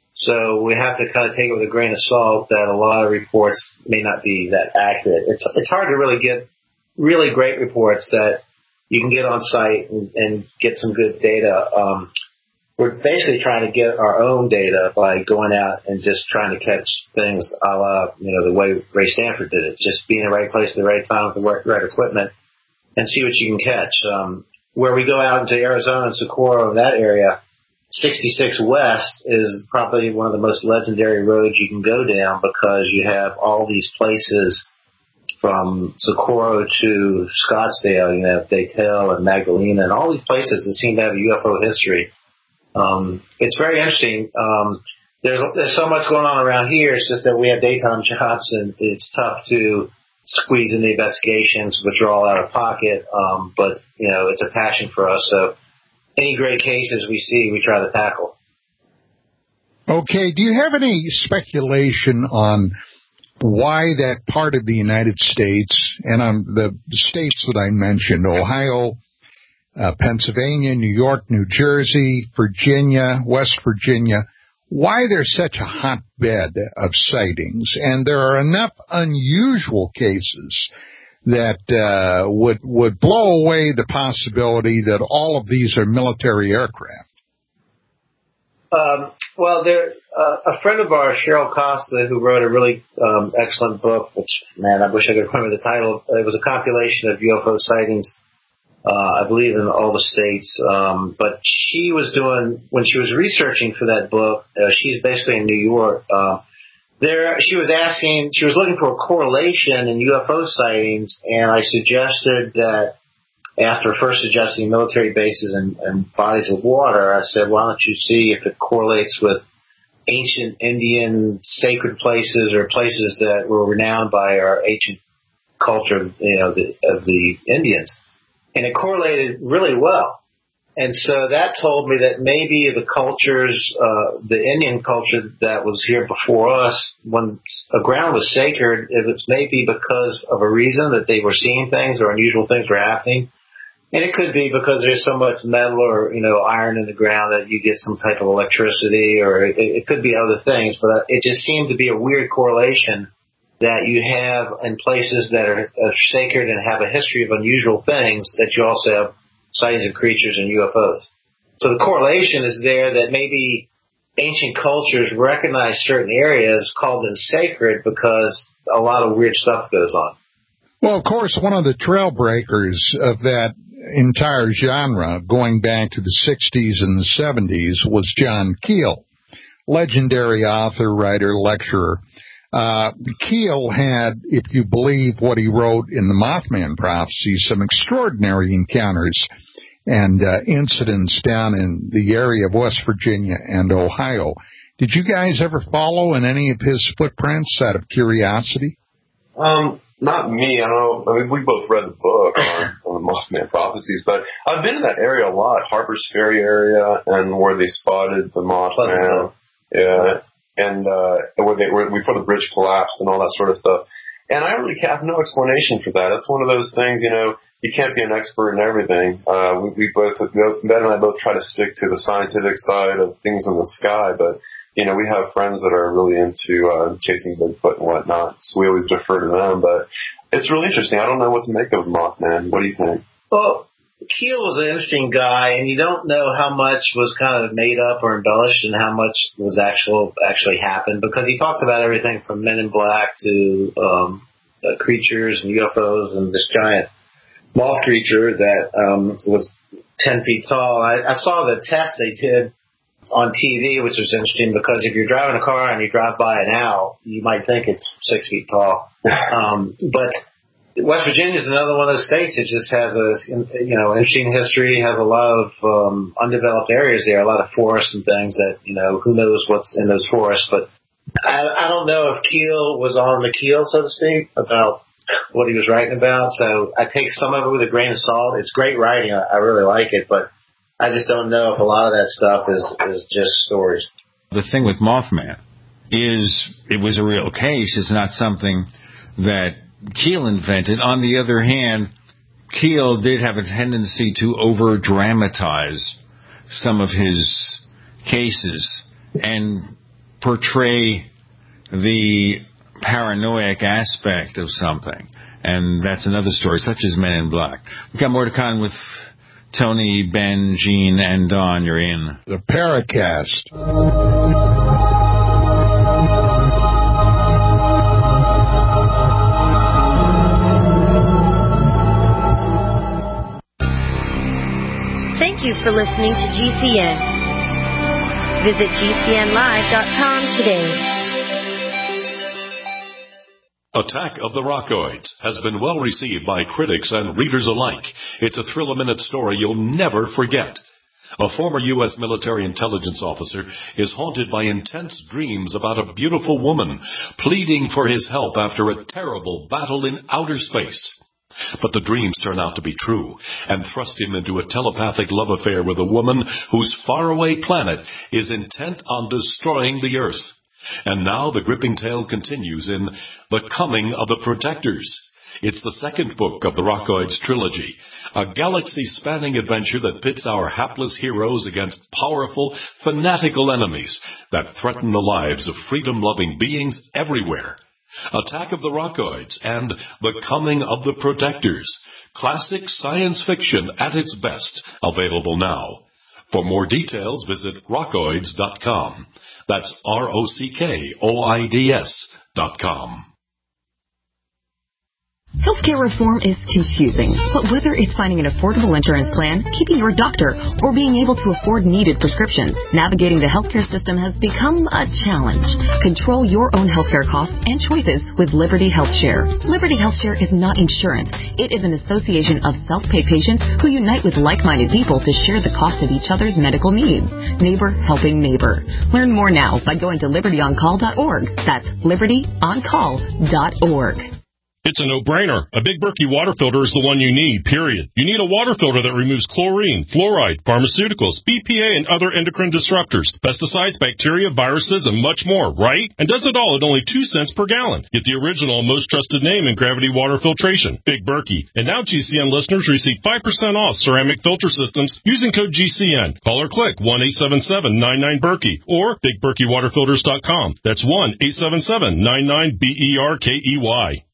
So we have to kind of take it with a grain of salt that a lot of reports may not be that accurate. It's it's hard to really get really great reports that you can get on site and, and get some good data. Um, we're basically trying to get our own data by going out and just trying to catch things a la, you know, the way Ray Stanford did it. Just be in the right place at the right time with the right, right equipment and see what you can catch. Um, where we go out into Arizona and Socorro, that area, sixty-six West is probably one of the most legendary roads you can go down because you have all these places from Socorro to Scottsdale, you know, Daytale and Magdalena, and all these places that seem to have a U F O history. Um, it's very interesting. Um, there's there's so much going on around here. It's just that we have daytime jobs, and it's tough to squeeze in the investigations, which are all out of pocket. Um, but you know, it's a passion for us. So any great cases we see, we try to tackle. Okay. Do you have any speculation on why that part of the United States, and um, the states that I mentioned, Ohio, uh, Pennsylvania, New York, New Jersey, Virginia, West Virginia, why there's such a hotbed of sightings? And there are enough unusual cases that uh, would would blow away the possibility that all of these are military aircraft. Um, well, there uh, a friend of ours, Cheryl Costa, who wrote a really um, excellent book, which, man, I wish I could remember the title. It was a compilation of U F O sightings, uh, I believe, in all the states. Um, but she was doing, when she was researching for that book, uh, she's basically in New York. Uh, there, she was asking, she was looking for a correlation in U F O sightings, and I suggested that after first suggesting military bases and, and bodies of water, I said, why don't you see if it correlates with ancient Indian sacred places or places that were renowned by our ancient culture, you know, the, of the Indians. And it correlated really well. And so that told me that maybe the cultures, uh, the Indian culture that was here before us, when a ground was sacred, if it's maybe because of a reason that they were seeing things or unusual things were happening. And it could be because there's so much metal or, you know, iron in the ground that you get some type of electricity, or it, it could be other things. But it just seemed to be a weird correlation that you have in places that are, are sacred and have a history of unusual things, that you also have sightings of creatures and U F Os. So the correlation is there that maybe ancient cultures recognize certain areas, call them sacred, because a lot of weird stuff goes on. Well, of course, one of the trailbreakers of that entire genre, going back to the sixties and the seventies, was John Keel, legendary author, writer, lecturer. Uh, Keel had, if you believe what he wrote in the Mothman Prophecy, some extraordinary encounters and uh, incidents down in the area of West Virginia and Ohio. Did you guys ever follow in any of his footprints out of curiosity? Um, not me. I don't know. I mean, we both read the book on, on the Mothman Prophecies, but I've been in that area a lot, Harper's Ferry area, and where they spotted the Mothman. Yeah. And, uh, where they, where, before the bridge collapsed and all that sort of stuff. And I really have no explanation for that. That's one of those things, you know, you can't be an expert in everything. Uh, we, we both, Ben and I both try to stick to the scientific side of things in the sky, but, you know, we have friends that are really into, uh, chasing Bigfoot and whatnot, so we always defer to them, but it's really interesting. I don't know what to make of Mothman. What do you think? Well, Keel was an interesting guy, and you don't know how much was kind of made up or embellished and how much was actual actually happened, because he talks about everything from Men in Black to um, uh, creatures and U F Os and this giant moth creature that um, was ten feet tall. I, I saw the test they did on T V, which was interesting, because if you're driving a car and you drive by an owl, you might think it's six feet tall. um, but West Virginia is another one of those states that just has a, you know, interesting history, has a lot of um, undeveloped areas there, a lot of forests and things that, you know, who knows what's in those forests. But I, I don't know if Keel was on the keel, so to speak, about what he was writing about. So I take some of it with a grain of salt. It's great writing. I, I really like it, but I just don't know if a lot of that stuff is, is just stories. The thing with Mothman is it was a real case. It's not something that Keel invented. On the other hand, Keel did have a tendency to over-dramatize some of his cases and portray the paranoid aspect of something. And that's another story, such as Men in Black. We've got more to come with Tony, Ben, Gene, and Don. You're in the Paracast. Thank you for listening to G C N. Visit G C N live dot com today. Attack of the Rockoids has been well received by critics and readers alike. It's a thrill-a-minute story you'll never forget. A former U S military intelligence officer is haunted by intense dreams about a beautiful woman pleading for his help after a terrible battle in outer space. But the dreams turn out to be true and thrust him into a telepathic love affair with a woman whose faraway planet is intent on destroying the Earth. And now the gripping tale continues in The Coming of the Protectors. It's the second book of the Rockoids trilogy, a galaxy-spanning adventure that pits our hapless heroes against powerful, fanatical enemies that threaten the lives of freedom-loving beings everywhere. Attack of the Rockoids and The Coming of the Protectors. Classic science fiction at its best. Available now. For more details, visit rockoids dot com. That's R O C K O I D S dot com. Healthcare reform is confusing, but whether it's finding an affordable insurance plan, keeping your doctor, or being able to afford needed prescriptions, navigating the healthcare system has become a challenge. Control your own healthcare costs and choices with Liberty HealthShare. Liberty HealthShare is not insurance. It is an association of self-pay patients who unite with like-minded people to share the cost of each other's medical needs. Neighbor helping neighbor. Learn more now by going to liberty on call dot org. That's liberty on call dot org. It's a no-brainer. A Big Berkey water filter is the one you need, period. You need a water filter that removes chlorine, fluoride, pharmaceuticals, B P A, and other endocrine disruptors, pesticides, bacteria, viruses, and much more, right? And does it all at only two cents per gallon. Get the original, most trusted name in gravity water filtration, Big Berkey. And now G C N listeners receive five percent off ceramic filter systems using code G C N. Call or click one eight seven seven nine nine Berkey or big berkey water filters dot com. That's one eight seven seven nine nine B E R K E Y.